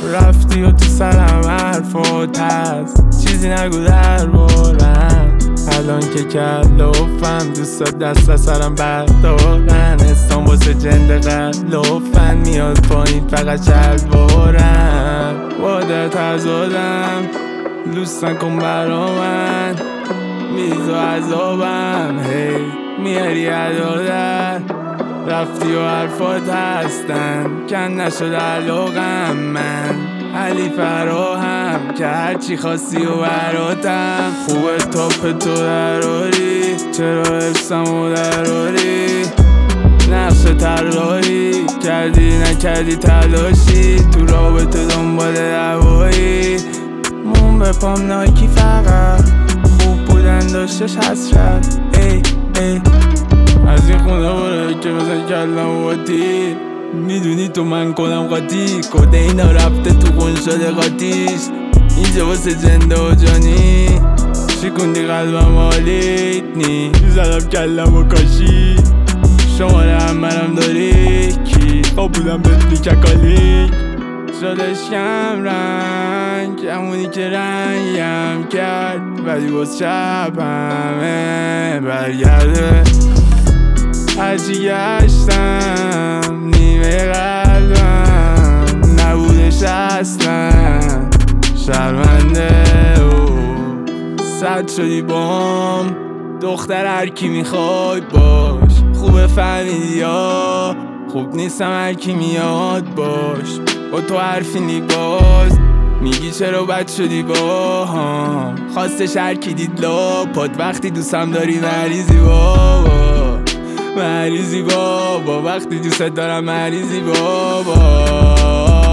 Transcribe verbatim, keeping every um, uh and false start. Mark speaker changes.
Speaker 1: رفتی و تو سرم حرفات هست، چیزی نگو در بارم. الان که کلافم دوستات دست از سرم بردارن، استان واسه جنده قلافن، میاد پایین فقط شلوارم. وادت ازادم لوس نکن برا من، میز و عذابم هی میاری عدادر. رفتی و حرفات هستن کن نشد علاقم، من علی فراهم که هرچی خواستی و براتم. خوبه تاپ تو دراری، چرا حفظم و دراری؟ نقش طراحی کردی نکردی تلاشی، تو رابطه دنبال دعوایی. مون به پام نایکی فقط، خوب بودن داشتش حسرت. ای ای از این خونه باره که بزن کلم و تیر، میدونی تو من کنم قاطی، کده اینا رفته تو خون شده قاطیش. اینجا واسه جنده و جانی شکوندی قلبم حالیت نی، زدم کلم و کاشی. شماره همرم داری کی خواب بودم بهت میککالیک، شدش کم رنگ همونی که رنگم کرد، ولی باز شب همه برگرده. هرچی گشتم نیمه قلبم نبودش اصلا، شرمنده و صد شدی بام دختر هرکی میخواد باش. خوبه فهمیدی یا خوب نیستم هرکی میاد باش. با تو حرفی نی باز میگی چرا بد شدی با هم، خواستش هرکی دید لا پاد وقتی دوستم داری مریضی بابا، مریضی بابا وقتی دوست دارم مریضی بابا.